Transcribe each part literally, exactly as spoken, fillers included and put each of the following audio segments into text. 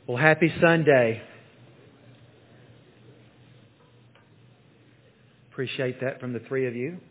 Well, happy Sunday. Appreciate that from the three of you.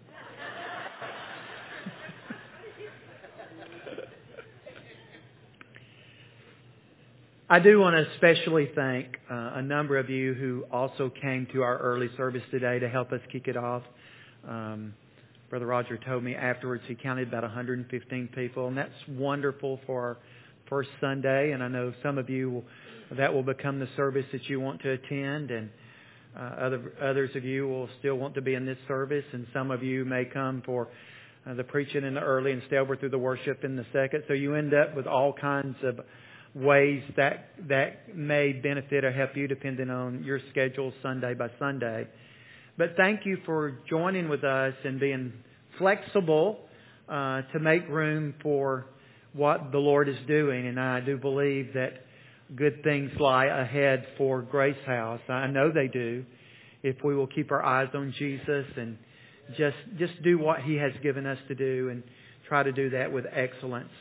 I do want to especially thank uh, a number of you who also came to our early service today to help us kick it off. Um, Brother Roger told me afterwards he counted about one hundred fifteen people, and that's wonderful for our first Sunday. And I know some of you will, that will become the service that you want to attend, and uh, other others of you will still want to be in this service, and some of you may come for uh, the preaching in the early and stay over through the worship in the second. So you end up with all kinds of ways that that may benefit or help you depending on your schedule Sunday by Sunday. But thank you for joining with us and being flexible uh, to make room for what the Lord is doing. And I do believe that good things lie ahead for Grace House. I know they do, if we will keep our eyes on Jesus and just just do what He has given us to do and try to do that with excellence.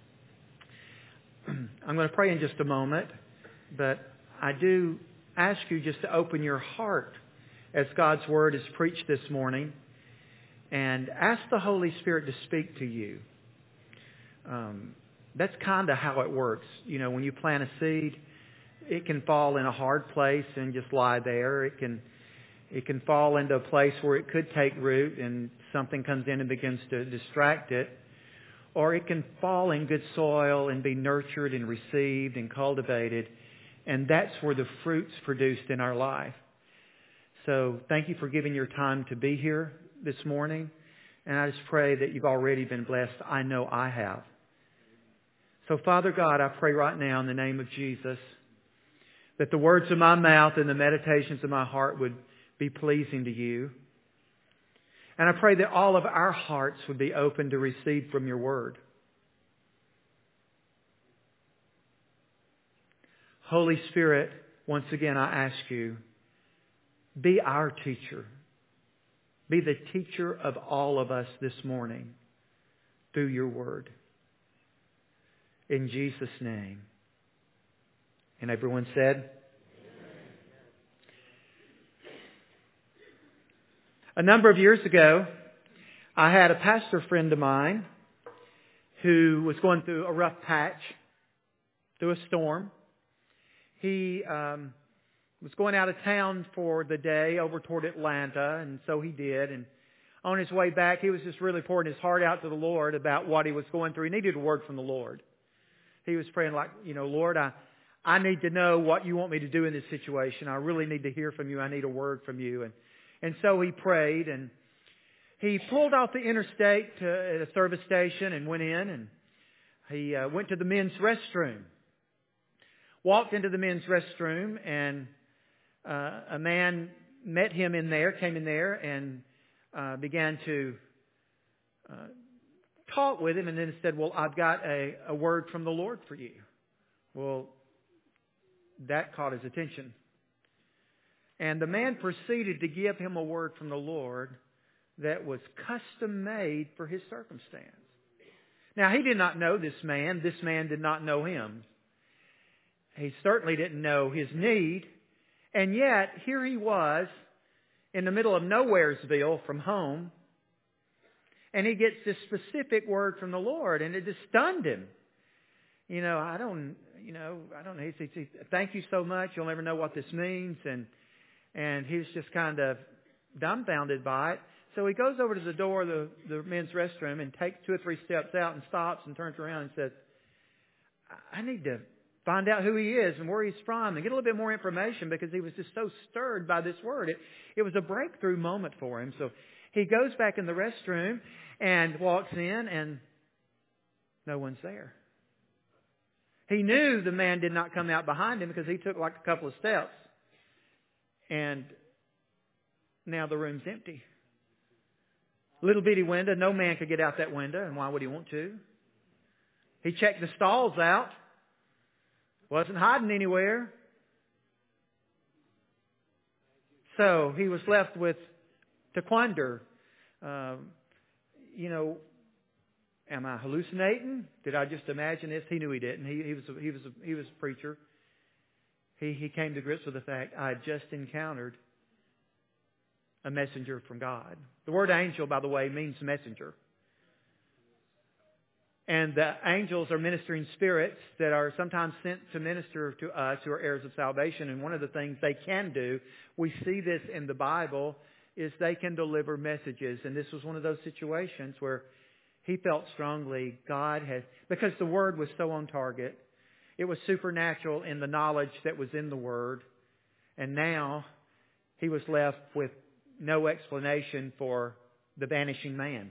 I'm going to pray in just a moment, but I do ask you just to open your heart as God's Word is preached this morning and ask the Holy Spirit to speak to you. Um, that's kind of how it works. You know, when you plant a seed, it can fall in a hard place and just lie there. It can it can fall into a place where it could take root and something comes in and begins to distract it. Or it can fall in good soil and be nurtured and received and cultivated. And that's where the fruit's produced in our life. So thank you for giving your time to be here this morning. And I just pray that you've already been blessed. I know I have. So Father God, I pray right now in the name of Jesus that the words of my mouth and the meditations of my heart would be pleasing to you. And I pray that all of our hearts would be open to receive from your word. Holy Spirit, once again I ask you, be our teacher. Be the teacher of all of us this morning through your word. In Jesus' name. And everyone said, a number of years ago, I had a pastor friend of mine who was going through a rough patch, through a storm. He um, was going out of town for the day over toward Atlanta, and so he did. And on his way back, he was just really pouring his heart out to the Lord about what he was going through. He needed a word from the Lord. He was praying like, you know, Lord, I, I need to know what you want me to do in this situation. I really need to hear from you. I need a word from you. And And so he prayed, and he pulled off the interstate to, at a service station and went in, and he uh, went to the men's restroom. Walked into the men's restroom, and uh, a man met him in there, came in there, and uh, began to uh, talk with him, and then said, well, I've got a, a word from the Lord for you. Well, that caught his attention. And the man proceeded to give him a word from the Lord that was custom made for his circumstance. Now, he did not know this man. This man did not know him. He certainly didn't know his need. And yet, here he was in the middle of Nowheresville from home. And he gets this specific word from the Lord. And it just stunned him. You know, I don't, you know, I don't know. He said, thank you so much. You'll never know what this means. And And he was just kind of dumbfounded by it. So he goes over to the door of the, the men's restroom and takes two or three steps out and stops and turns around and says, I need to find out who he is and where he's from and get a little bit more information, because he was just so stirred by this word. It, it was a breakthrough moment for him. So he goes back in the restroom and walks in, and no one's there. He knew the man did not come out behind him because he took like a couple of steps. And now the room's empty. Little bitty window. No man could get out that window. And why would he want to? He checked the stalls out. Wasn't hiding anywhere. So he was left with to quander. Um, you know, am I hallucinating? Did I just imagine this? He knew he didn't. He, he was a, he was a, he was a preacher. he, he came to grips with the fact, I had just encountered a messenger from God. The word angel, by the way, means messenger. And the angels are ministering spirits that are sometimes sent to minister to us who are heirs of salvation. And one of the things they can do, we see this in the Bible, is they can deliver messages. And this was one of those situations where he felt strongly God has, because the Word was so on target. It was supernatural in the knowledge that was in the Word. And now he was left with no explanation for the vanishing man.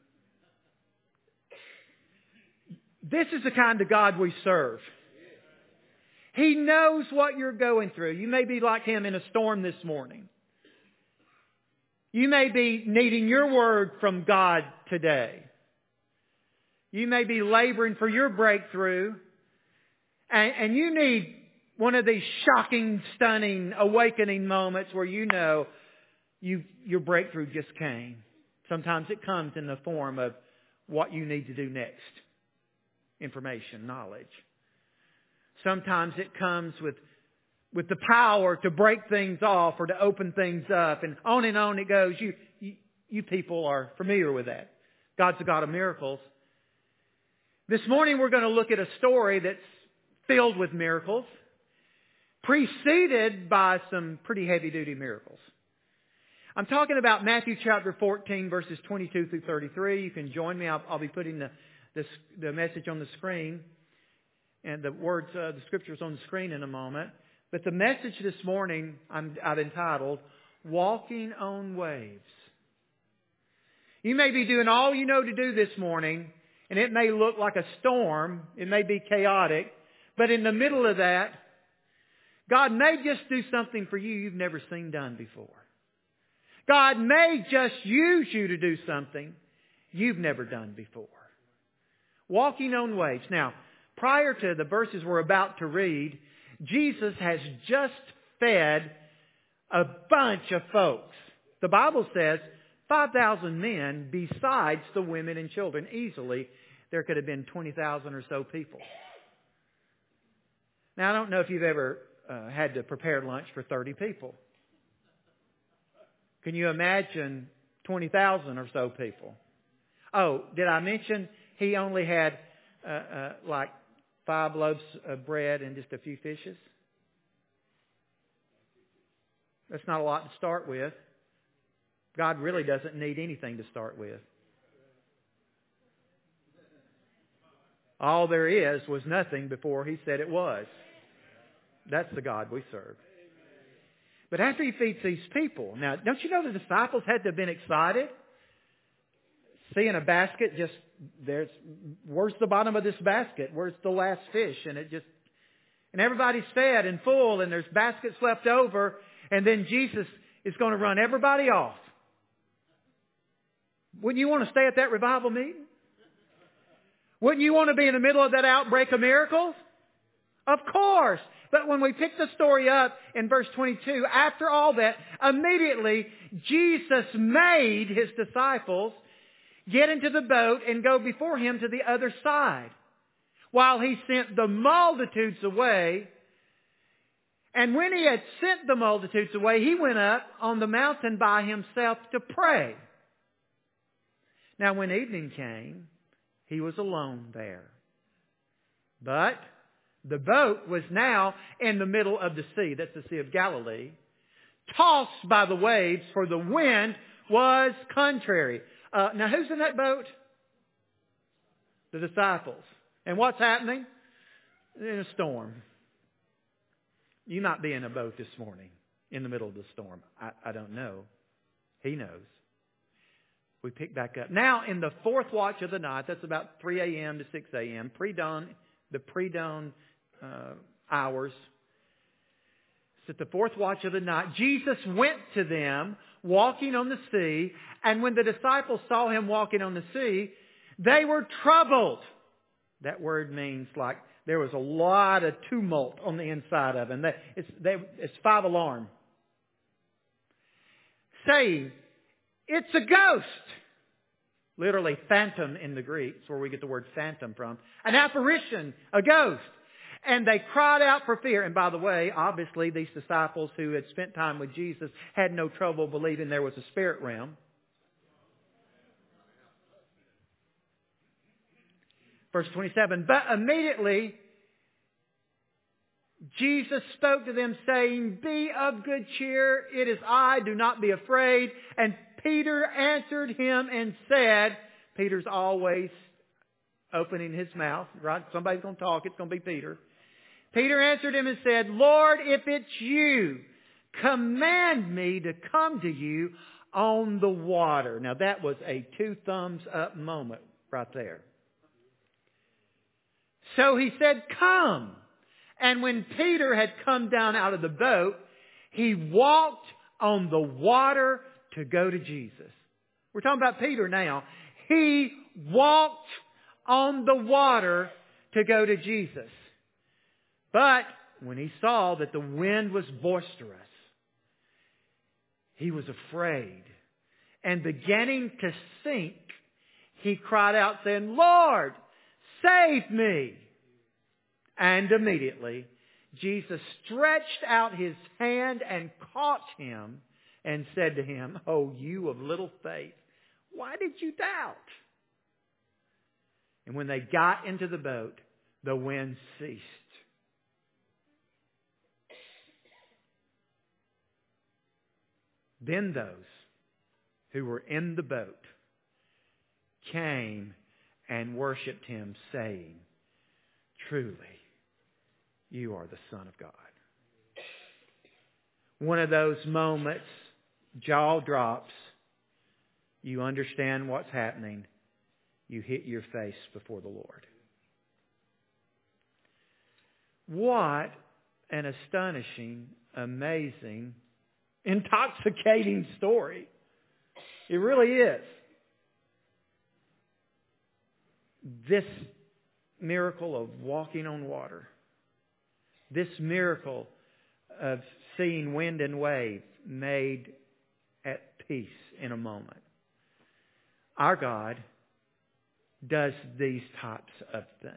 This is the kind of God we serve. He knows what you're going through. You may be like him in a storm this morning. You may be needing your word from God today. You may be laboring for your breakthrough. And, and you need one of these shocking, stunning, awakening moments where you know you, your breakthrough just came. Sometimes it comes in the form of what you need to do next. Information, knowledge. Sometimes it comes with with the power to break things off or to open things up, and on and on it goes. You, you, you people are familiar with that. God's a God of miracles. This morning we're going to look at a story that's filled with miracles, preceded by some pretty heavy-duty miracles. I'm talking about Matthew chapter fourteen, verses twenty-two through thirty-three. You can join me. I'll, I'll be putting the The, the message on the screen and the words, uh, the scriptures on the screen in a moment. But the message this morning I'm, I've entitled, Walking on Waves. You may be doing all you know to do this morning, and it may look like a storm. It may be chaotic. But in the middle of that, God may just do something for you you've never seen done before. God may just use you to do something you've never done before. Walking on waves. Now, prior to the verses we're about to read, Jesus has just fed a bunch of folks. The Bible says five thousand men besides the women and children. Easily, there could have been twenty thousand or so people. Now, I don't know if you've ever uh, had to prepare lunch for thirty people. Can you imagine twenty thousand or so people? Oh, did I mention he only had uh, uh, like five loaves of bread and just a few fishes? That's not a lot to start with. God really doesn't need anything to start with. All there is was nothing before he said it was. That's the God we serve. But after he feeds these people, now don't you know the disciples had to have been excited? Seeing a basket, just there's where's the bottom of this basket? Where's the last fish? And it just and everybody's fed and full, and there's baskets left over, and then Jesus is going to run everybody off. Wouldn't you want to stay at that revival meeting? Wouldn't you want to be in the middle of that outbreak of miracles? Of course. But when we pick the story up in verse twenty-two, after all that, immediately Jesus made his disciples get into the boat and go before him to the other side, while he sent the multitudes away. And when he had sent the multitudes away, he went up on the mountain by himself to pray. Now when evening came, he was alone there. But the boat was now in the middle of the sea, that's the Sea of Galilee, tossed by the waves, for the wind was contrary. Uh, now, who's in that boat? The disciples. And what's happening? In a storm. You might be in a boat this morning in the middle of the storm. I, I don't know. He knows. We pick back up. Now, in the fourth watch of the night, that's about three a.m. to six a.m., pre-dawn, the pre-dawn uh, hours. It's at the fourth watch of the night. Jesus went to them walking on the sea, and when the disciples saw him walking on the sea, they were troubled. That word means like there was a lot of tumult on the inside of them. They, it's, they, it's five alarm. Saying, it's a ghost. Literally phantom in the Greek. It's where we get the word phantom from. An apparition, a ghost. And they cried out for fear. And by the way, obviously these disciples who had spent time with Jesus had no trouble believing there was a spirit realm. Verse twenty-seven, but immediately Jesus spoke to them saying, be of good cheer, it is I, do not be afraid. And Peter answered him and said, Peter's always opening his mouth, right? Somebody's going to talk, it's going to be Peter. Peter answered him and said, Lord, if it's you, command me to come to you on the water. Now that was a two thumbs up moment right there. So he said, come. And when Peter had come down out of the boat, he walked on the water to go to Jesus. We're talking about Peter now. He walked on the water to go to Jesus. But when he saw that the wind was boisterous, he was afraid. And beginning to sink, he cried out saying, Lord, save me. And immediately Jesus stretched out his hand and caught him and said to him, oh, you of little faith, why did you doubt? And when they got into the boat, the wind ceased. Then those who were in the boat came and worshipped him, saying, truly, you are the Son of God. One of those moments, jaw drops, you understand what's happening, you hit your face before the Lord. What an astonishing, amazing, intoxicating story. It really is. This miracle of walking on water. This miracle of seeing wind and wave made at peace in a moment. Our God does these types of things.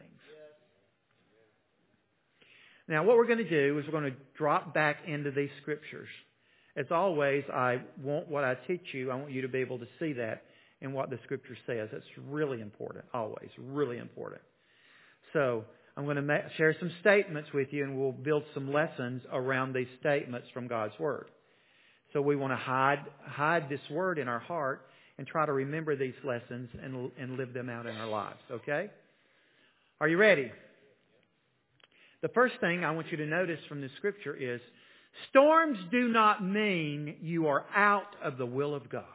Now what we're going to do is we're going to drop back into these scriptures. As always, I want what I teach you, I want you to be able to see that in what the scripture says. It's really important, always, really important. So I'm going to ma- share some statements with you, and we'll build some lessons around these statements from God's Word. So we want to hide hide this Word in our heart and try to remember these lessons and, and live them out in our lives, okay? Are you ready? The first thing I want you to notice from the Scripture is, storms do not mean you are out of the will of God.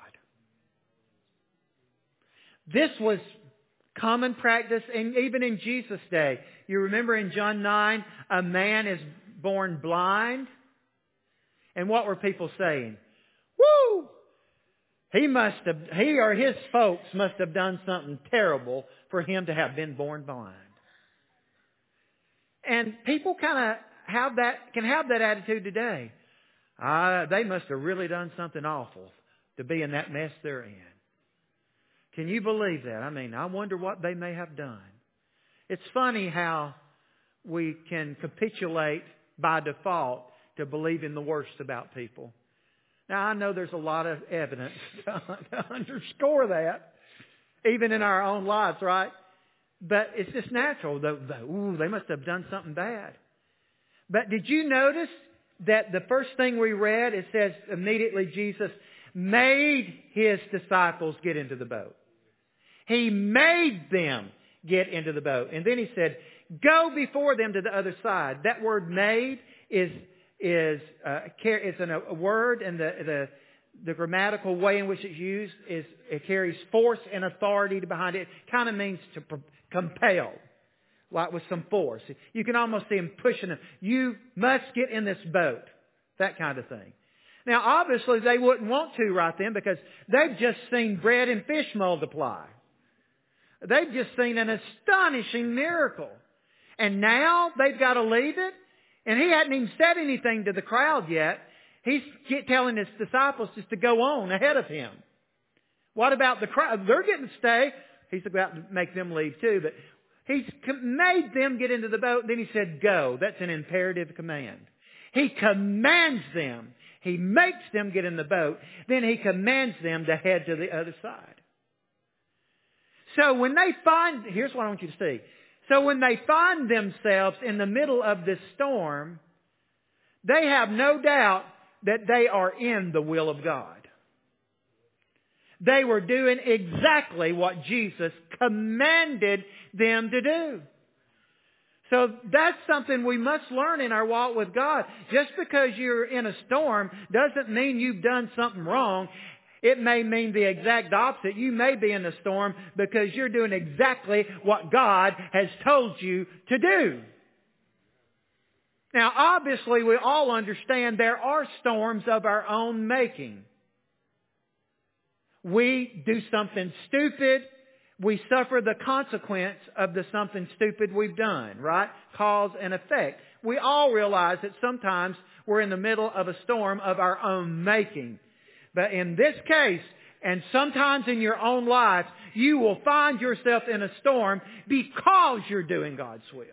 This was common practice, and even in Jesus' day. You remember in John nine, a man is born blind. And what were people saying? Woo! He must have, he or his folks must have done something terrible for him to have been born blind. And people kind of have that, can have that attitude today. Uh, they must have really done something awful to be in that mess they're in. Can you believe that? I mean, I wonder what they may have done. It's funny how we can capitulate by default to believe in the worst about people. Now, I know there's a lot of evidence to underscore that, even in our own lives, right? But it's just natural. The, the, ooh, they must have done something bad. But did you notice that the first thing we read, it says immediately Jesus made his disciples get into the boat. He made them get into the boat. And then he said, go before them to the other side. That word made is is uh, it's an, a word, and the, the the grammatical way in which it's used is it carries force and authority behind it. It kind of means to pro- compel, like with some force. You can almost see him pushing them. You must get in this boat. That kind of thing. Now, obviously, they wouldn't want to right then because they've just seen bread and fish multiply. They've just seen an astonishing miracle. And now they've got to leave it. And he hadn't even said anything to the crowd yet. He's telling his disciples just to go on ahead of him. What about the crowd? They're getting to stay. He's about to make them leave too. But He made them get into the boat. Then He said, go. That's an imperative command. He commands them. He makes them get in the boat. Then He commands them to head to the other side. So when they find, here's what I want you to see. So when they find themselves in the middle of this storm, they have no doubt that they are in the will of God. They were doing exactly what Jesus commanded them to do. So that's something we must learn in our walk with God. Just because you're in a storm doesn't mean you've done something wrong. It may mean the exact opposite. You may be in a storm because you're doing exactly what God has told you to do. Now, obviously, we all understand there are storms of our own making. We do something stupid. We suffer the consequence of the something stupid we've done, right? Cause and effect. We all realize that sometimes we're in the middle of a storm of our own making. But in this case, and sometimes in your own life, you will find yourself in a storm because you're doing God's will.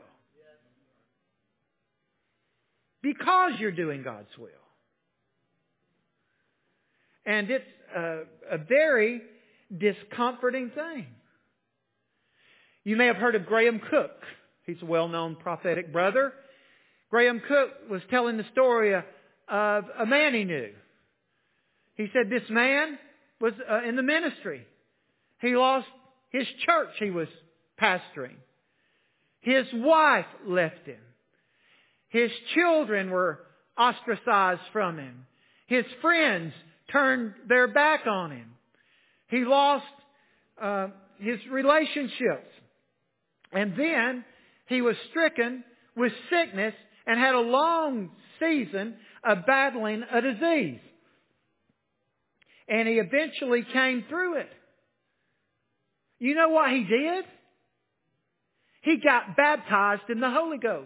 Because you're doing God's will. And it's a, a very discomforting thing. You may have heard of Graham Cook. He's a well-known prophetic brother. Graham Cook was telling the story of a man he knew. He said this man was uh, in the ministry. He lost his church he was pastoring. His wife left him. His children were ostracized from him. His friends turned their back on him. He lost uh, his relationships. And then he was stricken with sickness and had a long season of battling a disease. And he eventually came through it. You know what he did? He got baptized in the Holy Ghost.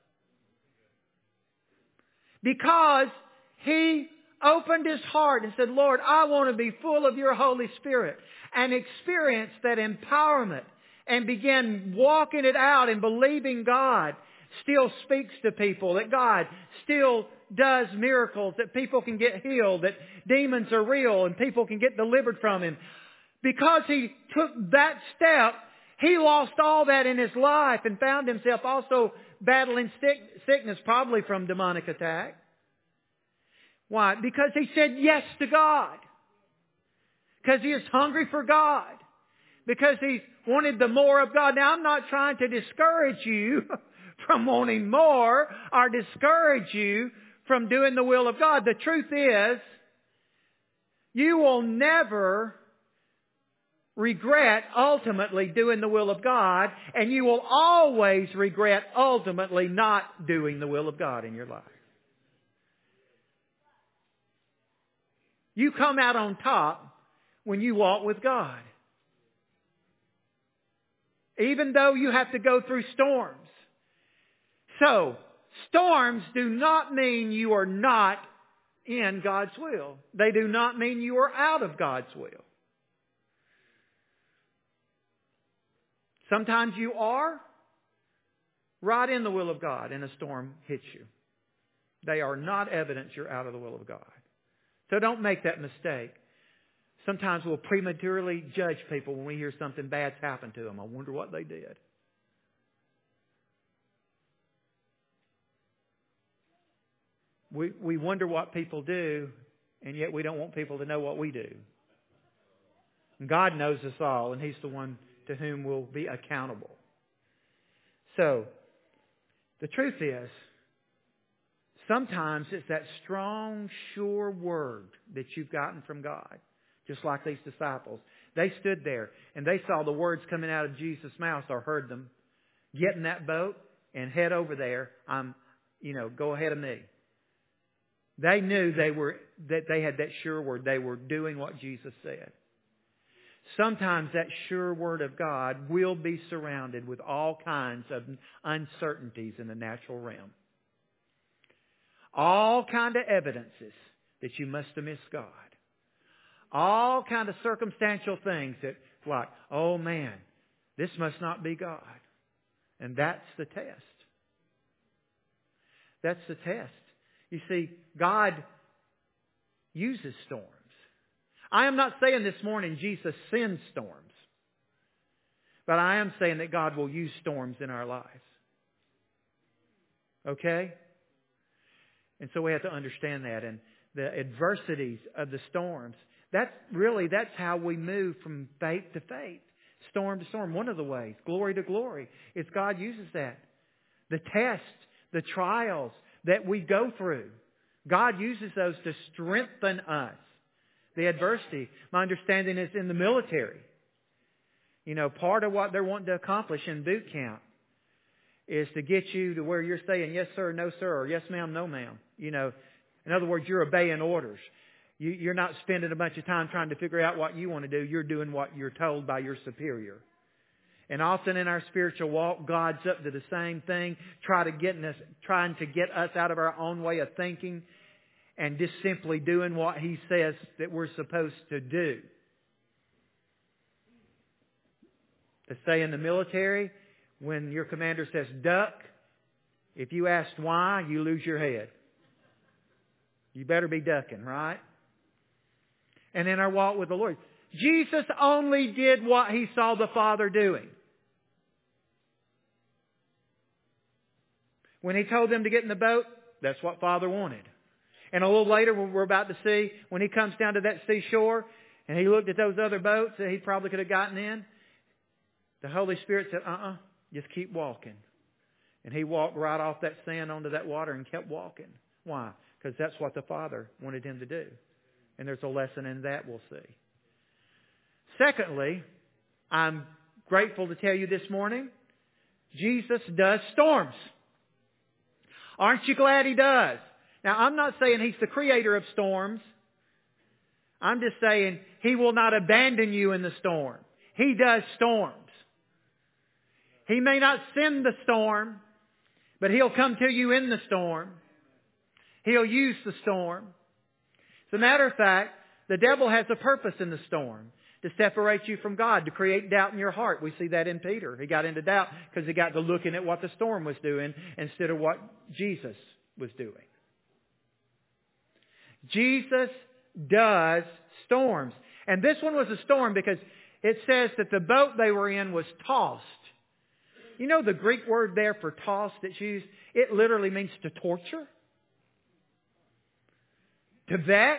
Because he opened his heart and said, Lord, I want to be full of your Holy Spirit. And experience that empowerment. And began walking it out and believing God still speaks to people. That God still does miracles. That people can get healed. That demons are real and people can get delivered from him. Because he took that step, he lost all that in his life and found himself also battling sick, sickness, probably from demonic attack. Why? Because he said yes to God. Because he is hungry for God. Because he wanted the more of God. Now, I'm not trying to discourage you from wanting more or discourage you from doing the will of God. The truth is, you will never regret ultimately doing the will of God, and you will always regret ultimately not doing the will of God in your life. You come out on top when you walk with God. Even though you have to go through storms. So, storms do not mean you are not in God's will. They do not mean you are out of God's will. Sometimes you are right in the will of God and a storm hits you. They are not evidence you're out of the will of God. So don't make that mistake. Sometimes we'll prematurely judge people when we hear something bad's happened to them. I wonder what they did. We, we wonder what people do, and yet we don't want people to know what we do. And God knows us all, and He's the one to whom we'll be accountable. So, the truth is, sometimes it's that strong, sure word that you've gotten from God. Just like these disciples. They stood there and they saw the words coming out of Jesus' mouth or heard them. Get in that boat and head over there. I'm, you know, go ahead of me. They knew they were that they had that sure word. They were doing what Jesus said. Sometimes that sure word of God will be surrounded with all kinds of uncertainties in the natural realm. All kind of evidences that you must have missed God. All kind of circumstantial things that, like, oh man, this must not be God. And that's the test. That's the test. You see, God uses storms. I am not saying this morning Jesus sends storms. But I am saying that God will use storms in our lives. Okay? And so we have to understand that. And the adversities of the storms, that's really, that's how we move from faith to faith. Storm to storm. One of the ways. Glory to glory. It's God uses that. The tests, the trials that we go through. God uses those to strengthen us. The adversity, my understanding, is in the military. You know, part of what they're wanting to accomplish in boot camp is to get you to where you're saying yes sir, no sir, or yes ma'am, no ma'am. You know, in other words, you're obeying orders. You, you're not spending a bunch of time trying to figure out what you want to do. You're doing what you're told by your superior. And often in our spiritual walk, God's up to the same thing, try to get us, trying to get us out of our own way of thinking and just simply doing what He says that we're supposed to do. To say in the military, when your commander says duck, if you ask why, you lose your head. You better be ducking, right? And in our walk with the Lord, Jesus only did what He saw the Father doing. When He told them to get in the boat, that's what Father wanted. And a little later, we're about to see, when He comes down to that seashore, and He looked at those other boats that He probably could have gotten in, the Holy Spirit said, uh-uh, just keep walking. And He walked right off that sand onto that water and kept walking. Why? Because that's what the Father wanted Him to do. And there's a lesson in that we'll see. Secondly, I'm grateful to tell you this morning, Jesus does storms. Aren't you glad He does? Now, I'm not saying He's the creator of storms. I'm just saying He will not abandon you in the storm. He does storms. He may not send the storm, but He'll come to you in the storm. He'll use the storm. As a matter of fact, the devil has a purpose in the storm. To separate you from God, to create doubt in your heart. We see that in Peter. He got into doubt because he got to looking at what the storm was doing instead of what Jesus was doing. Jesus does storms. And this one was a storm because it says that the boat they were in was tossed. You know the Greek word there for tossed that's used? It literally means to torture, to vex.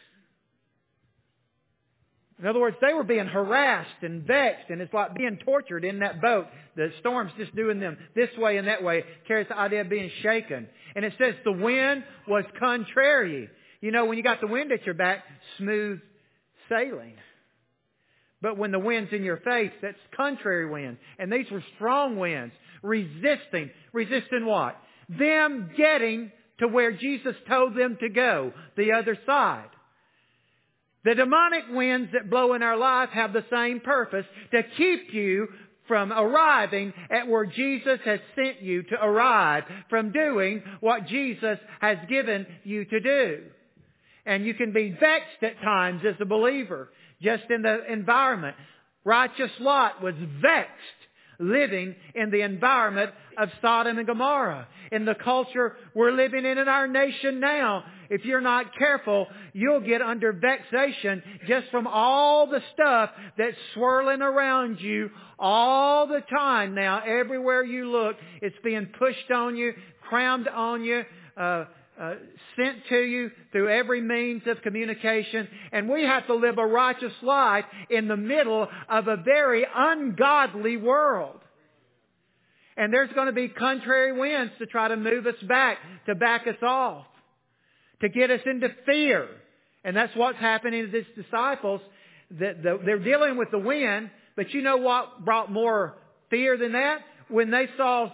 In other words, they were being harassed and vexed, and it's like being tortured in that boat. The storm's just doing them this way and that way. It carries the idea of being shaken. And it says the wind was contrary. You know, when you got the wind at your back, smooth sailing. But when the wind's in your face, that's contrary wind. And these were strong winds, resisting. Resisting what? Them getting to where Jesus told them to go, the other side. The demonic winds that blow in our life have the same purpose, to keep you from arriving at where Jesus has sent you to arrive, from doing what Jesus has given you to do. And you can be vexed at times as a believer, just in the environment. Righteous Lot was vexed living in the environment of Sodom and Gomorrah. In the culture we're living in in our nation now, if you're not careful, you'll get under vexation just from all the stuff that's swirling around you all the time now. Everywhere you look, it's being pushed on you, crammed on you, uh, uh, sent to you through every means of communication. And we have to live a righteous life in the middle of a very ungodly world. And there's going to be contrary winds to try to move us back, to back us off, to get us into fear. And that's what's happening to these disciples. That they're dealing with the wind, but you know what brought more fear than that? When they saw,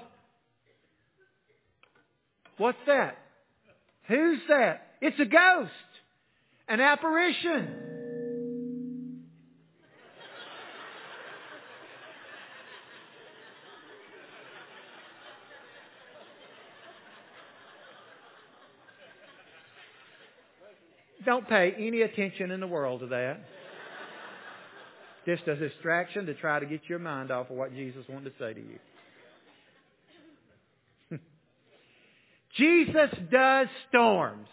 what's that? Who's that? It's a ghost, an apparition. Don't pay any attention in the world to that. Just a distraction to try to get your mind off of what Jesus wanted to say to you. Jesus does storms.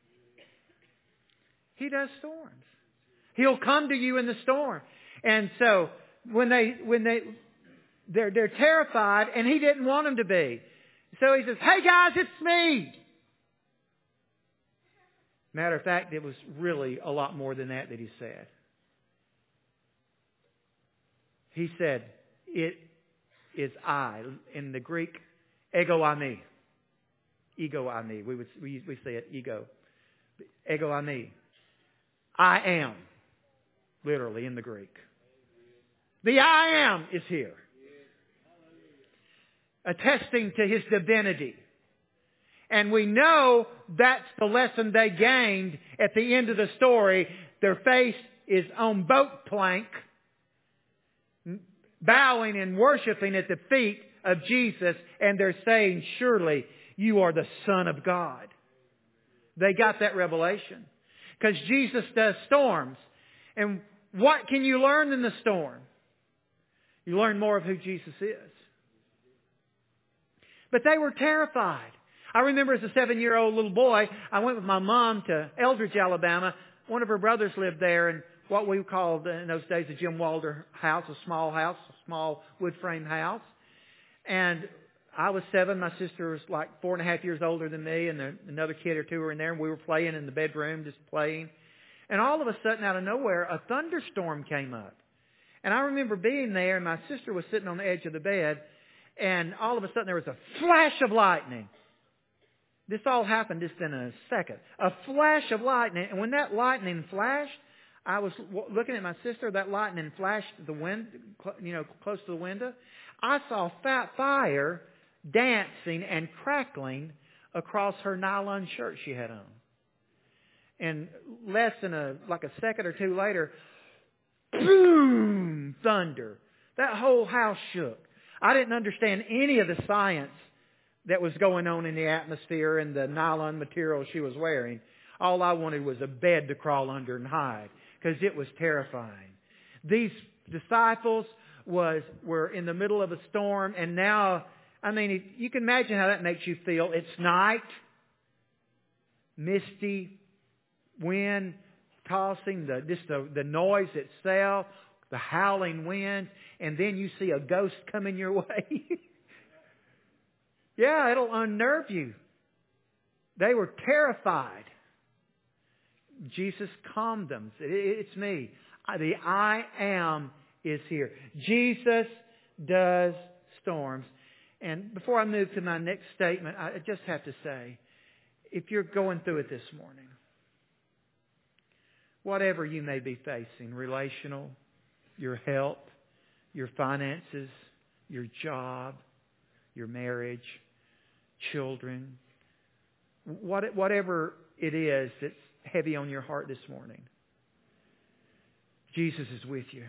He does storms. He'll come to you in the storm. And so when they when they they're they're terrified, and He didn't want them to be. So He says, "Hey guys, it's me." Matter of fact, it was really a lot more than that that He said. He said, "It is I." In the Greek, ego eimi. Ego eimi. We would we we say it ego. Ego eimi. I am. Literally in the Greek. The I am is here. Attesting to His divinity. And we know that's the lesson they gained at the end of the story. Their face is on boat plank, bowing and worshiping at the feet of Jesus, and they're saying, "Surely you are the Son of God." They got that revelation. Because Jesus does storms. And what can you learn in the storm? You learn more of who Jesus is. But they were terrified. I remember as a seven-year-old little boy, I went with my mom to Eldridge, Alabama. One of her brothers lived there in what we called in those days a Jim Walder house, a small house, a small wood frame house. And I was seven. My sister was like four and a half years older than me, and another kid or two were in there, and we were playing in the bedroom, just playing. And all of a sudden, out of nowhere, a thunderstorm came up. And I remember being there, and my sister was sitting on the edge of the bed, and all of a sudden there was a flash of lightning. This all happened just in a second. A flash of lightning. And when that lightning flashed, I was looking at my sister. That lightning flashed the wind, you know, close to the window. I saw fat fire dancing and crackling across her nylon shirt she had on. And less than a, like a second or two later, boom, thunder. That whole house shook. I didn't understand any of the science that was going on in the atmosphere and the nylon material she was wearing. All I wanted was a bed to crawl under and hide, because it was terrifying. These disciples was were in the middle of a storm, and now, I mean, you can imagine how that makes you feel. It's night, misty, wind tossing, the just the, the noise itself, the howling wind, and then you see a ghost coming your way. Yeah, it'll unnerve you. They were terrified. Jesus calmed them. It's me. The I am is here. Jesus does storms. And before I move to my next statement, I just have to say, if you're going through it this morning, whatever you may be facing, relational, your health, your finances, your job, your marriage, children, what, whatever it is that's heavy on your heart this morning, Jesus is with you.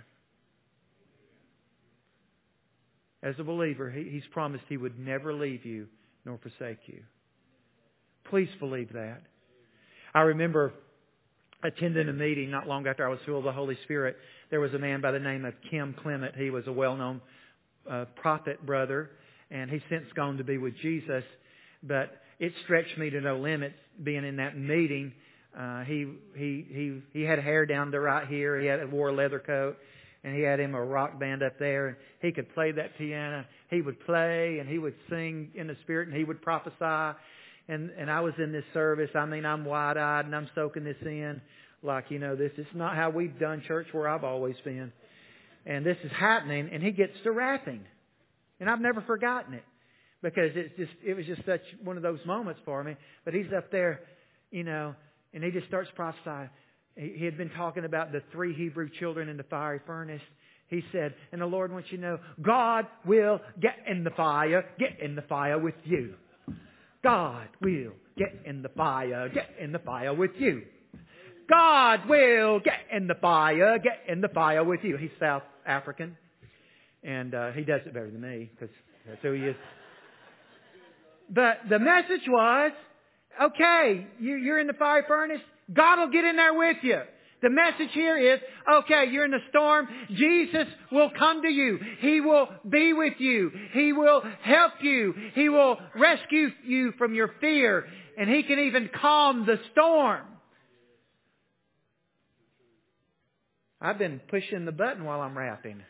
As a believer, he, He's promised He would never leave you nor forsake you. Please believe that. I remember attending a meeting not long after I was filled with the Holy Spirit. There was a man by the name of Kim Clement. He was a well-known uh, prophet brother, and he's since gone to be with Jesus. But it stretched me to no limits being in that meeting. Uh, he he he he had hair down to right here. He had wore a leather coat, and he had him a rock band up there. And he could play that piano. He would play, and he would sing in the Spirit, and he would prophesy. And and I was in this service. I mean, I'm wide-eyed, and I'm soaking this in. Like, you know, this is not how we've done church where I've always been. And this is happening, and he gets to rapping. And I've never forgotten it. Because it's just it was just such one of those moments for me. But he's up there, you know, and he just starts prophesying. He, he had been talking about the three Hebrew children in the fiery furnace. He said, and the Lord wants you to know, God will get in the fire, get in the fire with you. God will get in the fire, get in the fire with you. God will get in the fire, get in the fire with you. He's South African. And uh, he does it better than me, because that's who he is. But the message was, okay, you, you're in the fire furnace. God will get in there with you. The message here is, okay, you're in the storm. Jesus will come to you. He will be with you. He will help you. He will rescue you from your fear. And He can even calm the storm. I've been pushing the button while I'm rapping.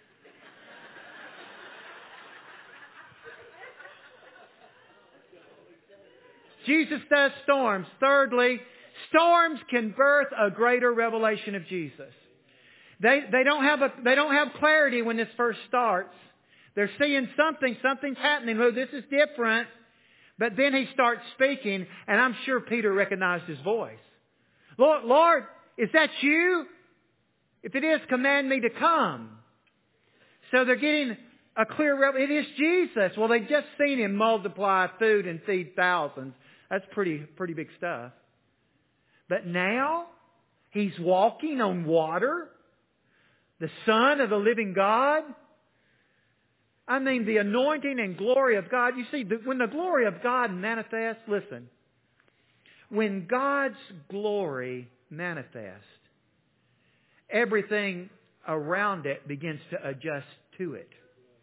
Jesus does storms. Thirdly, storms can birth a greater revelation of Jesus. They, they don't have a, they don't have clarity when this first starts. They're seeing something, something's happening. Oh, this is different. But then He starts speaking, and I'm sure Peter recognized His voice. Lord, Lord, is that you? If it is, command me to come. So they're getting a clear revelation. It is Jesus. Well, they've just seen Him multiply food and feed thousands. That's pretty, pretty big stuff. But now, He's walking on water. The Son of the living God. I mean, the anointing and glory of God. You see, when the glory of God manifests, listen. When God's glory manifests, everything around it begins to adjust to it.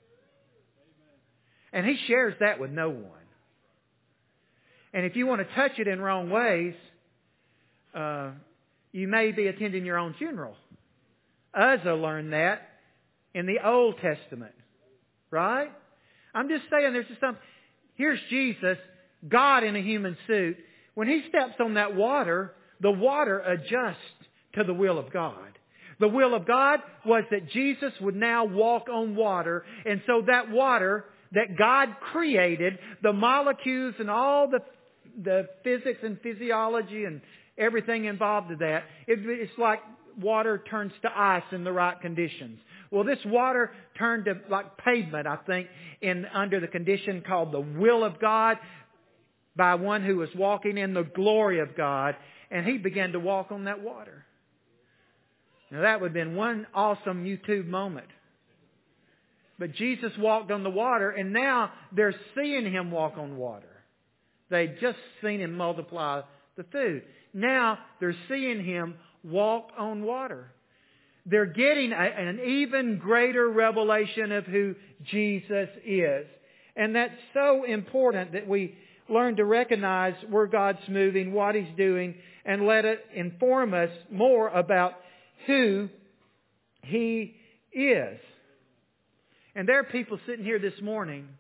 And He shares that with no one. And if you want to touch it in wrong ways, uh, you may be attending your own funeral. Uzzah learned that in the Old Testament. Right? I'm just saying there's just some... Here's Jesus, God in a human suit. When He steps on that water, the water adjusts to the will of God. The will of God was that Jesus would now walk on water. And so that water that God created, the molecules and all the the physics and physiology and everything involved in that, it, it's like water turns to ice in the right conditions. Well, this water turned to like pavement, I think, in under the condition called the will of God by one who was walking in the glory of God, and He began to walk on that water. Now that would have been one awesome YouTube moment. But Jesus walked on the water, and now they're seeing Him walk on water. They'd just seen Him multiply the food. Now they're seeing Him walk on water. They're getting a, an even greater revelation of who Jesus is. And that's so important that we learn to recognize where God's moving, what He's doing, and let it inform us more about who He is. And there are people sitting here this morning.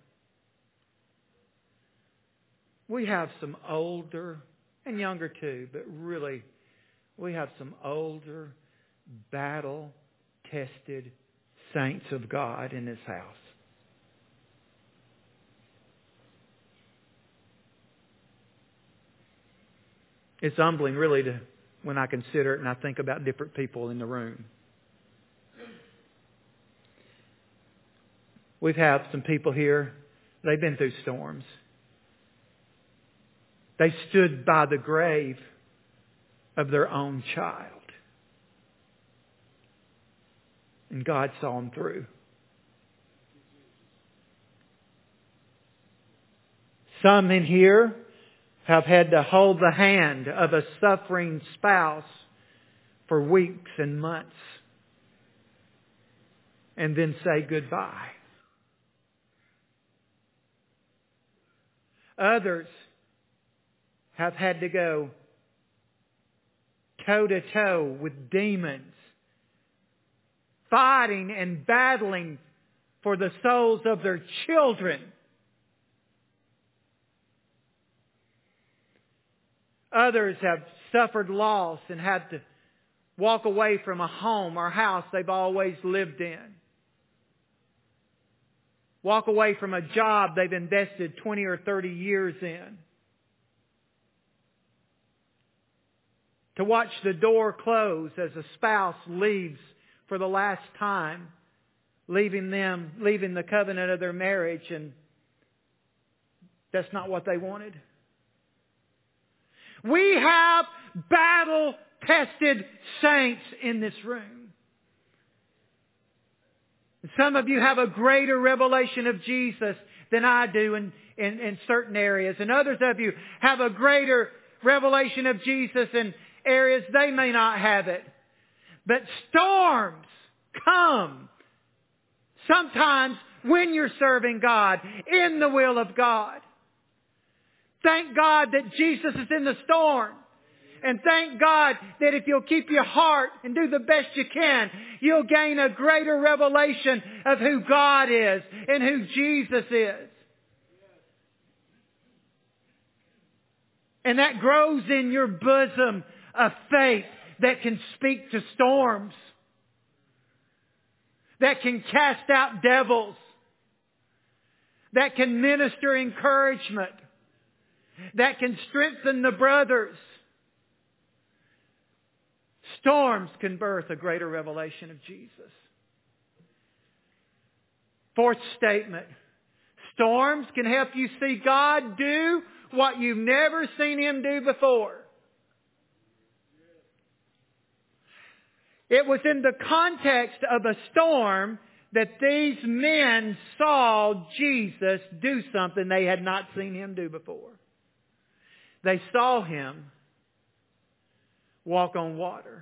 We have some older, and younger too, but really, we have some older, battle-tested saints of God in this house. It's humbling, really, to when I consider it and I think about different people in the room. We've had some people here, they've been through storms. They stood by the grave of their own child. And God saw them through. Some in here have had to hold the hand of a suffering spouse for weeks and months and then say goodbye. Others have had to go toe to toe with demons, fighting and battling for the souls of their children. Others have suffered loss and had to walk away from a home or house they've always lived in. Walk away from a job they've invested twenty or thirty years in. To watch the door close as a spouse leaves for the last time, leaving them, leaving the covenant of their marriage, and that's not what they wanted. We have battle-tested saints in this room. Some of you have a greater revelation of Jesus than I do in, in, in certain areas. And others of you have a greater revelation of Jesus in areas they may not have it. But storms come sometimes when you're serving God, in the will of God. Thank God that Jesus is in the storm. And thank God that if you'll keep your heart and do the best you can, you'll gain a greater revelation of who God is and who Jesus is. And that grows in your bosom a faith that can speak to storms, that can cast out devils, that can minister encouragement, that can strengthen the brothers. Storms can birth a greater revelation of Jesus. Fourth statement. Storms can help you see God do what you've never seen Him do before. It was in the context of a storm that these men saw Jesus do something they had not seen Him do before. They saw Him walk on water.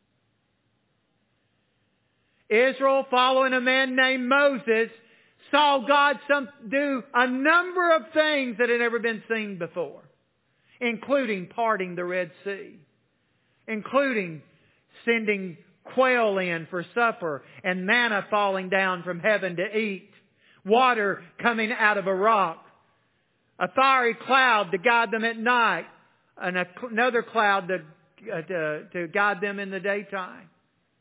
Israel, following a man named Moses, saw God some, do a number of things that had never been seen before, including parting the Red Sea, including sending quail in for supper and manna falling down from heaven to eat, water coming out of a rock, a fiery cloud to guide them at night, and another cloud to, uh, to, to guide them in the daytime.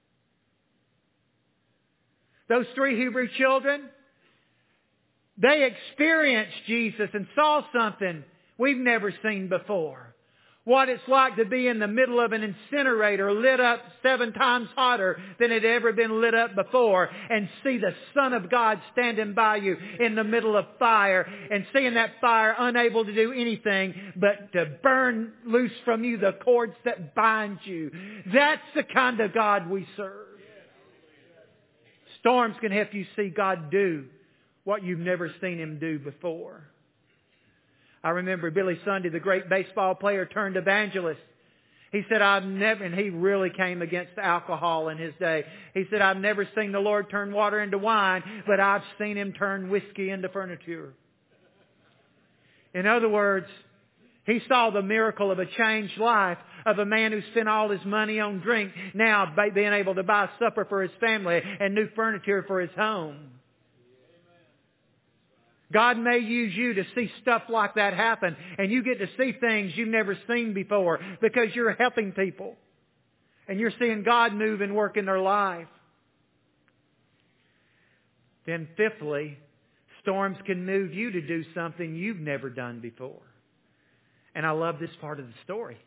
Those three Hebrew children, they experienced Jesus and saw something we've never seen before. What it's like to be in the middle of an incinerator lit up seven times hotter than it had ever been lit up before, and see the Son of God standing by you in the middle of fire, and seeing that fire unable to do anything but to burn loose from you the cords that bind you. That's the kind of God we serve. Storms can help you see God do what you've never seen Him do before. I remember Billy Sunday, the great baseball player turned evangelist. He said, I've never, and he really came against alcohol in his day. He said, I've never seen the Lord turn water into wine, but I've seen Him turn whiskey into furniture. In other words, he saw the miracle of a changed life, of a man who spent all his money on drink, now being able to buy supper for his family and new furniture for his home. God may use you to see stuff like that happen, and you get to see things you've never seen before because you're helping people. And you're seeing God move and work in their life. Then fifthly, storms can move you to do something you've never done before. And I love this part of the story.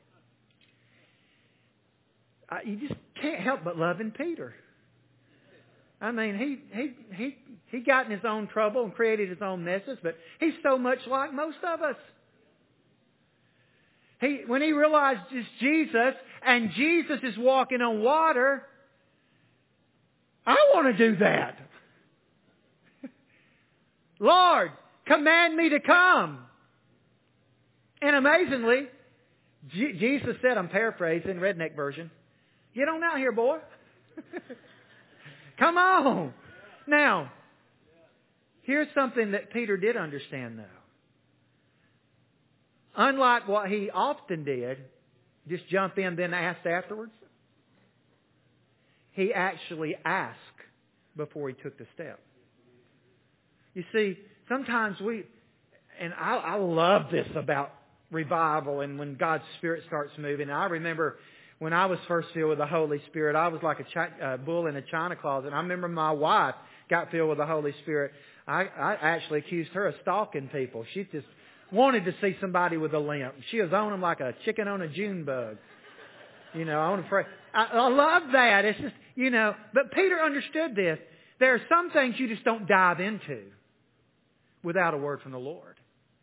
Uh, you just can't help but loving Peter. I mean, he, he, he, he got in his own trouble and created his own messes, but he's so much like most of us. He, when he realized it's Jesus and Jesus is walking on water, I want to do that. Lord, command me to come. And amazingly, G- Jesus said, I'm paraphrasing, redneck version, get on out here, boy. Come on. Now, here's something that Peter did understand, though. Unlike what he often did, just jump in, then ask afterwards, he actually asked before he took the step. You see, sometimes we, and I, I love this about revival and when God's Spirit starts moving. I remember when I was first filled with the Holy Spirit, I was like a chi- uh, bull in a china closet. I remember my wife got filled with the Holy Spirit. I, I actually accused her of stalking people. She just wanted to see somebody with a limp. She was on them like a chicken on a June bug. You know, I want to pray. I, I love that. It's just, you know, but Peter understood this. There are some things you just don't dive into without a word from the Lord.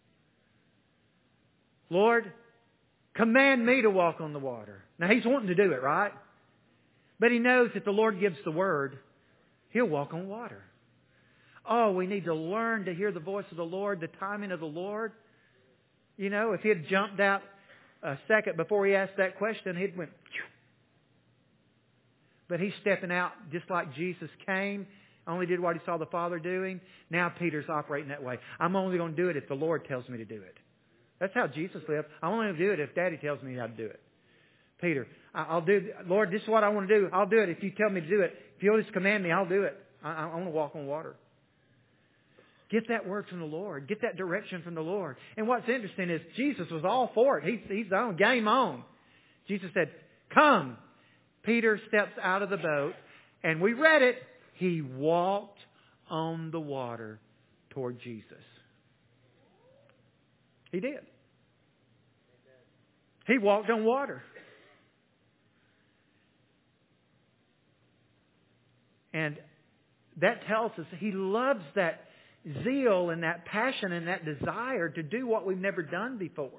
Lord, command me to walk on the water. Now, he's wanting to do it, right? But he knows if the Lord gives the word, he'll walk on water. Oh, we need to learn to hear the voice of the Lord, the timing of the Lord. You know, if he had jumped out a second before he asked that question, he'd went, phew. But he's stepping out just like Jesus came, only did what he saw the Father doing. Now Peter's operating that way. I'm only going to do it if the Lord tells me to do it. That's how Jesus lived. I'm only going to do it if Daddy tells me how to do it. Peter, I'll do, Lord, this is what I want to do. I'll do it if you tell me to do it. If you'll just command me, I'll do it. I, I want to walk on water. Get that word from the Lord. Get that direction from the Lord. And what's interesting is Jesus was all for it. He's, he's on, game on. Jesus said, come. Peter steps out of the boat, and we read it. He walked on the water toward Jesus. He did. He walked on water. And that tells us he loves that zeal and that passion and that desire to do what we've never done before.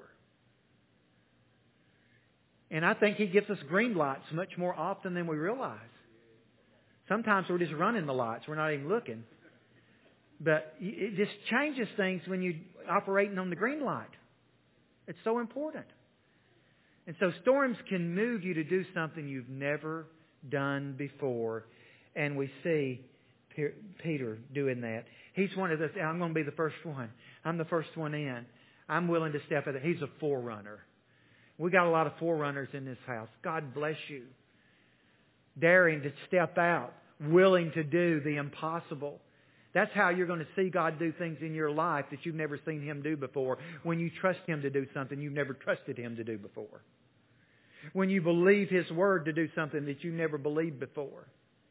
And I think he gives us green lights much more often than we realize. Sometimes we're just running the lights. We're not even looking. But it just changes things when you're operating on the green light. It's so important. And so storms can move you to do something you've never done before. And we see Peter doing that. He's one of those, I'm going to be the first one. I'm the first one in. I'm willing to step in. He's a forerunner. We got a lot of forerunners in this house. God bless you. Daring to step out. Willing to do the impossible. That's how you're going to see God do things in your life that you've never seen Him do before. When you trust Him to do something you've never trusted Him to do before. When you believe His Word to do something that you never believed before.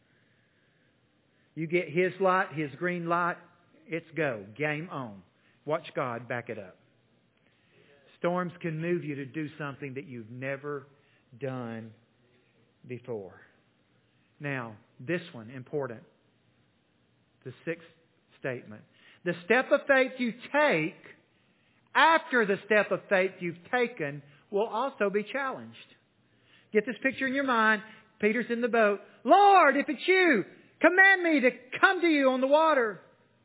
You get His light, His green light, it's go. Game on. Watch God back it up. Storms can move you to do something that you've never done before. Now, this one, important. The sixth statement. The step of faith you take after the step of faith you've taken will also be challenged. Get this picture in your mind. Peter's in the boat. Lord, if it's you, command me to come to you on the water.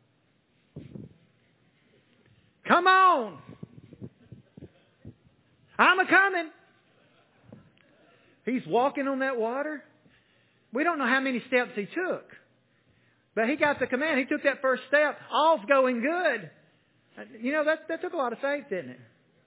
Come on. I'm a-coming. He's walking on that water. We don't know how many steps he took. But he got the command. He took that first step. All's going good. You know, that, that took a lot of faith, didn't it?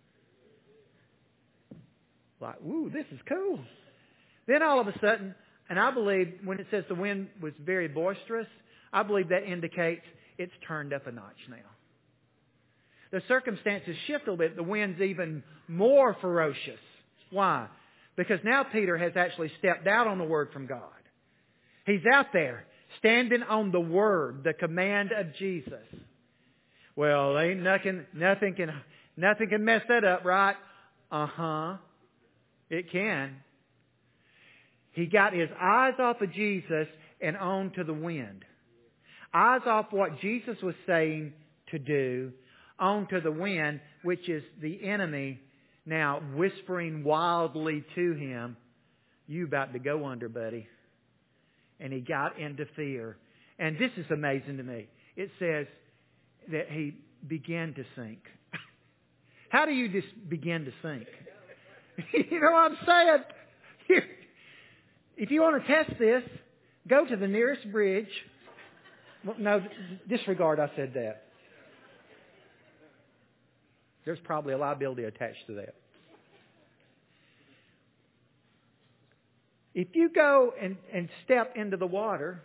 Like, ooh, this is cool. Then all of a sudden, and I believe when it says the wind was very boisterous, I believe that indicates it's turned up a notch now. The circumstances shift a little bit. The wind's even more ferocious. Why? Because now Peter has actually stepped out on the Word from God. He's out there standing on the Word, the command of Jesus. Well, ain't nothing, nothing can, nothing can mess that up, right? Uh-huh. It can. He got his eyes off of Jesus and on to the wind. Eyes off what Jesus was saying to do, on to the wind, which is the enemy now whispering wildly to him, you about to go under, buddy. And he got into fear. And this is amazing to me. It says that he began to sink. How do you just begin to sink? You know what I'm saying? If you want to test this, go to the nearest bridge. Well, no, disregard I said that. There's probably a liability attached to that. If you go and, and step into the water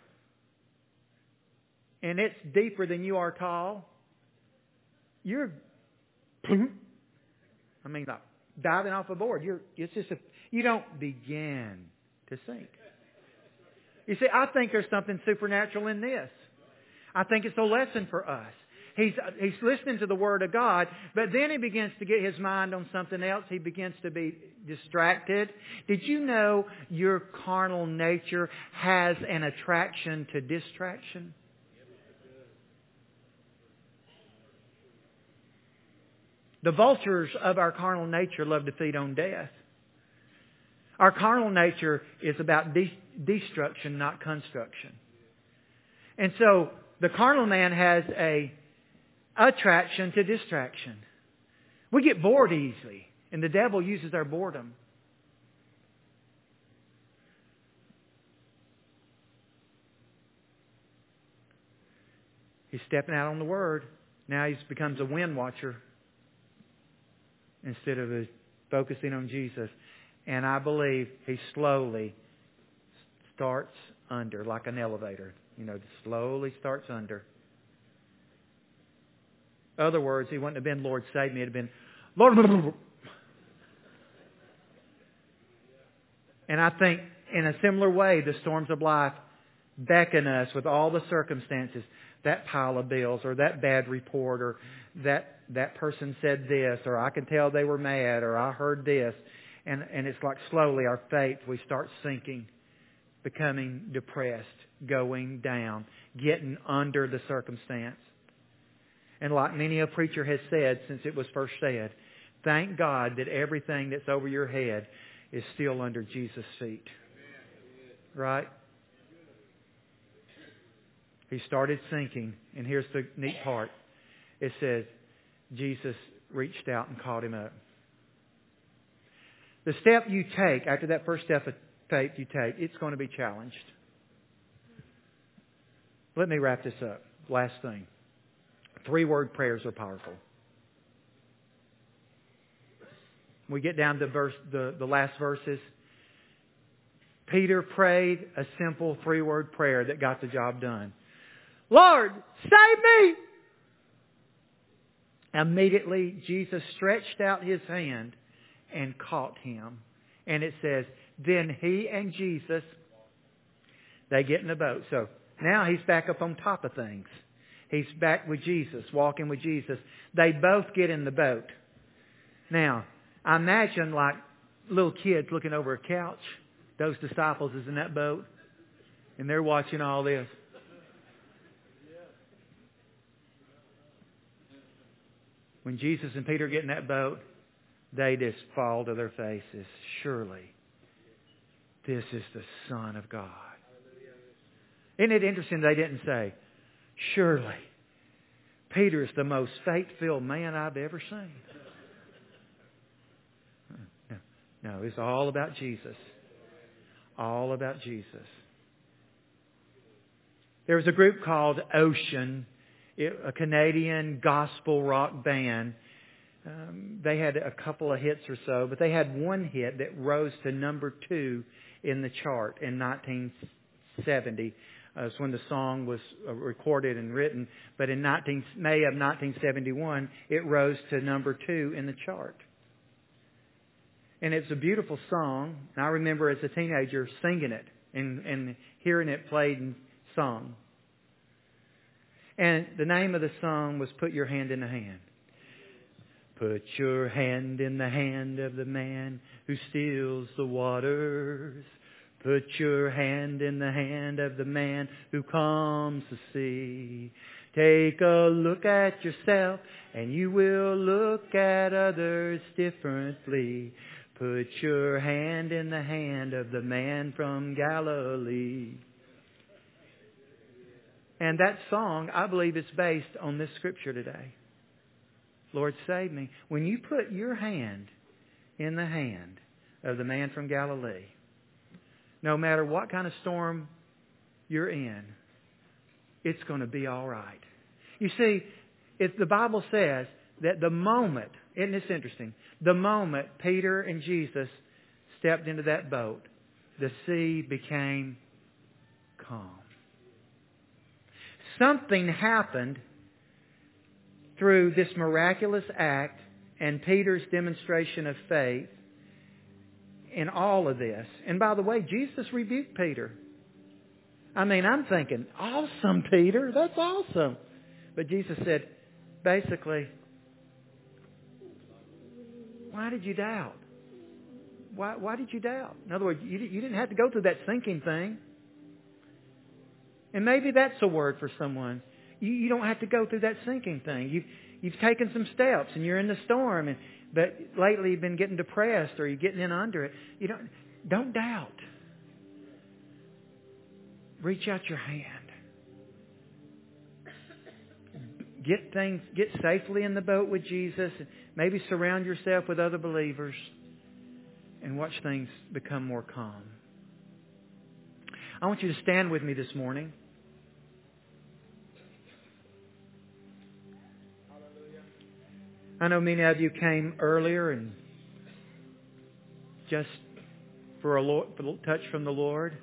and it's deeper than you are tall, you're, I mean, like diving off a board. You're, it's just a, you don't begin to sink. You see, I think there's something supernatural in this. I think it's a lesson for us. He's, he's listening to the Word of God, but then he begins to get his mind on something else. He begins to be distracted. Did you know your carnal nature has an attraction to distraction? The vultures of our carnal nature love to feed on death. Our carnal nature is about de- destruction, not construction. And so the carnal man has a attraction to distraction. We get bored easily, and the devil uses our boredom. He's stepping out on the Word. Now he becomes a wind watcher instead of a, focusing on Jesus. And I believe he slowly starts under, like an elevator. You know, slowly starts under. Other words, he wouldn't have been, Lord, save me. It would have been, Lord. And I think in a similar way, the storms of life beckon us with all the circumstances. That pile of bills, or that bad report, or that that person said this, or I can tell they were mad, or I heard this. And, and it's like slowly our faith, we start sinking, becoming depressed, going down, getting under the circumstance. And like many a preacher has said since it was first said, thank God that everything that's over your head is still under Jesus' feet. Right? He started sinking, and here's the neat part. It says, Jesus reached out and caught him up. The step you take, after that first step of faith you take, it's going to be challenged. Let me wrap this up. Last thing. Three-word prayers are powerful. We get down to verse, the, the last verses. Peter prayed a simple three-word prayer that got the job done. Lord, save me! Immediately, Jesus stretched out His hand and caught him. And it says, then he and Jesus, they get in the boat. So now he's back up on top of things. He's back with Jesus, walking with Jesus. They both get in the boat. Now, I imagine like little kids looking over a couch. Those disciples is in that boat. And they're watching all this. When Jesus and Peter get in that boat, they just fall to their faces. Surely, this is the Son of God. Isn't it interesting they didn't say, surely, Peter is the most faith-filled man I've ever seen. No, no, it's all about Jesus. All about Jesus. There was a group called Ocean, a Canadian gospel rock band. Um, they had a couple of hits or so, but they had one hit that rose to number two in the chart in nineteen seventy. Uh, it's when the song was uh, recorded and written. But in nineteen, May of nineteen seventy-one, it rose to number two in the chart. And it's a beautiful song. And I remember as a teenager singing it and, and hearing it played and sung. And the name of the song was Put Your Hand in the Hand. Put your hand in the hand of the man who steals the waters. Put your hand in the hand of the man who calms the sea. Take a look at yourself and you will look at others differently. Put your hand in the hand of the man from Galilee. And that song, I believe, is based on this scripture today. Lord, save me. When you put your hand in the hand of the man from Galilee, no matter what kind of storm you're in, it's going to be all right. You see, if the Bible says that the moment, isn't this interesting? The moment Peter and Jesus stepped into that boat, the sea became calm. Something happened through this miraculous act and Peter's demonstration of faith in all of this. And by the way, Jesus rebuked Peter. I mean, I'm thinking, awesome, Peter. That's awesome. But Jesus said, basically, why did you doubt? Why, why did you doubt? In other words, you, you didn't have to go through that sinking thing. And maybe that's a word for someone. You, you don't have to go through that sinking thing. You've, you've taken some steps and you're in the storm. And, but lately you've been getting depressed or you're getting in under it. You don't, don't doubt. Reach out your hand. Get things, get safely in the boat with Jesus. And maybe surround yourself with other believers and watch things become more calm. I want you to stand with me this morning. I know many of you came earlier and just for a, Lord, for a touch from the Lord.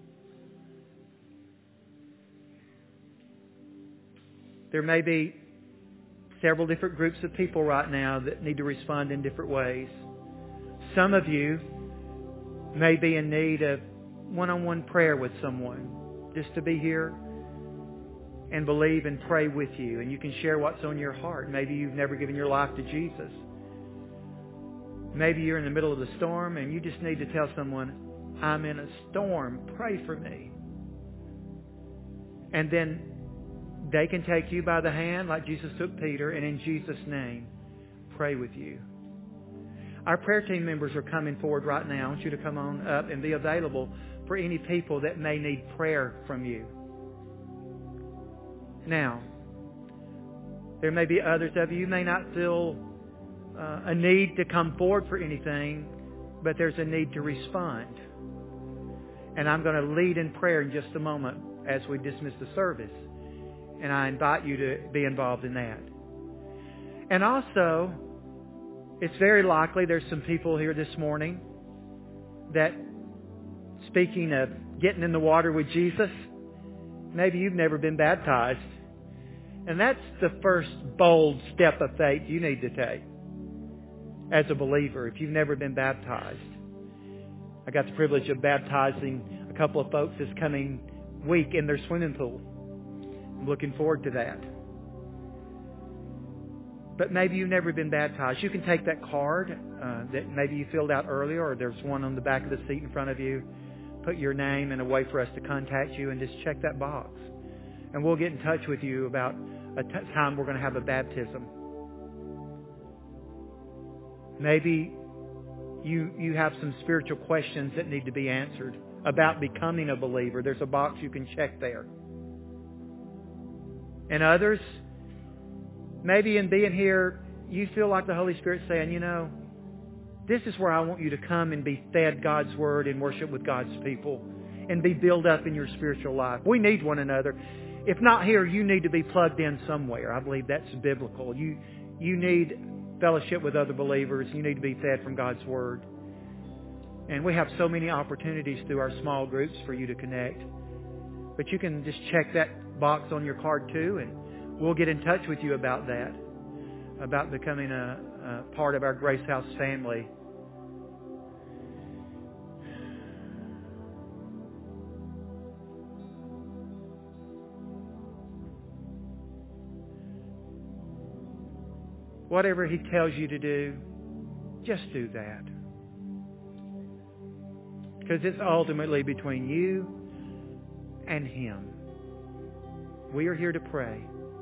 There may be several different groups of people right now that need to respond in different ways. Some of you may be in need of one-on-one prayer with someone, just to be here and believe and pray with you. And you can share what's on your heart. Maybe you've never given your life to Jesus. Maybe you're in the middle of the storm and you just need to tell someone, I'm in a storm, pray for me. And then they can take you by the hand like Jesus took Peter, and in Jesus' name, pray with you. Our prayer team members are coming forward right now. I want you to come on up and be available for any people that may need prayer from you. Now, there may be others of you who may not feel uh, a need to come forward for anything, but there's a need to respond. And I'm going to lead in prayer in just a moment as we dismiss the service. And I invite you to be involved in that. And also, it's very likely there's some people here this morning that, speaking of getting in the water with Jesus, maybe you've never been baptized. And that's the first bold step of faith you need to take as a believer if you've never been baptized. I got the privilege of baptizing a couple of folks this coming week in their swimming pool. I'm looking forward to that. But maybe you've never been baptized. You can take that card uh, that maybe you filled out earlier, or there's one on the back of the seat in front of you. Put your name and a way for us to contact you, and just check that box. And we'll get in touch with you about a t- time we're going to have a baptism. Maybe you you have some spiritual questions that need to be answered about becoming a believer. There's a box you can check there. And others, maybe in being here, you feel like the Holy Spirit saying, you know, this is where I want you to come and be fed God's Word and worship with God's people and be built up in your spiritual life. We need one another. If not here, you need to be plugged in somewhere. I believe that's biblical. You, you need fellowship with other believers. You need to be fed from God's Word. And we have so many opportunities through our small groups for you to connect. But you can just check that box on your card too, and we'll get in touch with you about that, about becoming a, a part of our Grace House family. Whatever He tells you to do, just do that. Because it's ultimately between you and Him. We are here to pray.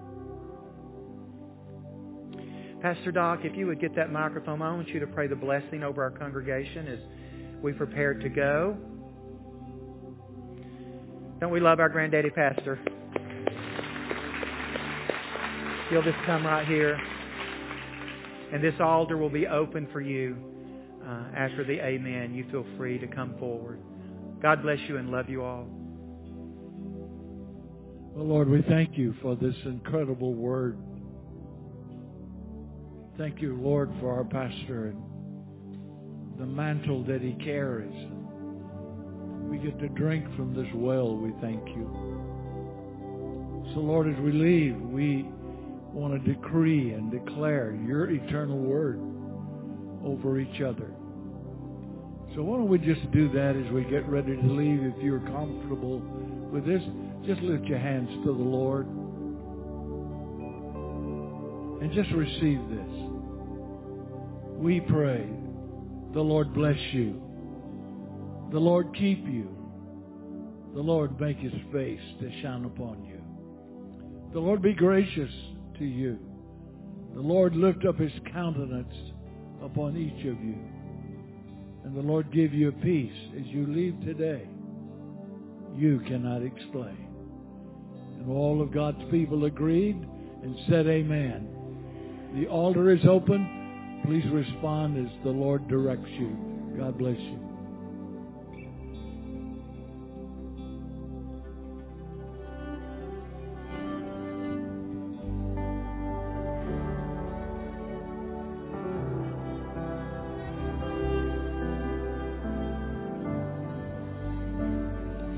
Pastor Doc, if you would get that microphone, I want you to pray the blessing over our congregation as we prepare to go. Don't we love our granddaddy pastor? He'll just come right here. And this altar will be open for you uh, after the amen. You feel free to come forward. God bless you and love you all. Well, Lord, we thank you for this incredible word. Thank you, Lord, for our pastor and the mantle that he carries. We get to drink from this well. We thank you. So, Lord, as we leave, we want to decree and declare your eternal word over each other. So why don't we just do that as we get ready to leave? If you're comfortable with this, just lift your hands to the Lord and just receive this. We pray, the Lord bless you. The Lord keep you. The Lord make His face to shine upon you. The Lord be gracious to you. The Lord lift up His countenance upon each of you. And the Lord give you a peace as you leave today you cannot explain. And all of God's people agreed and said amen. The altar is open. Please respond as the Lord directs you. God bless you.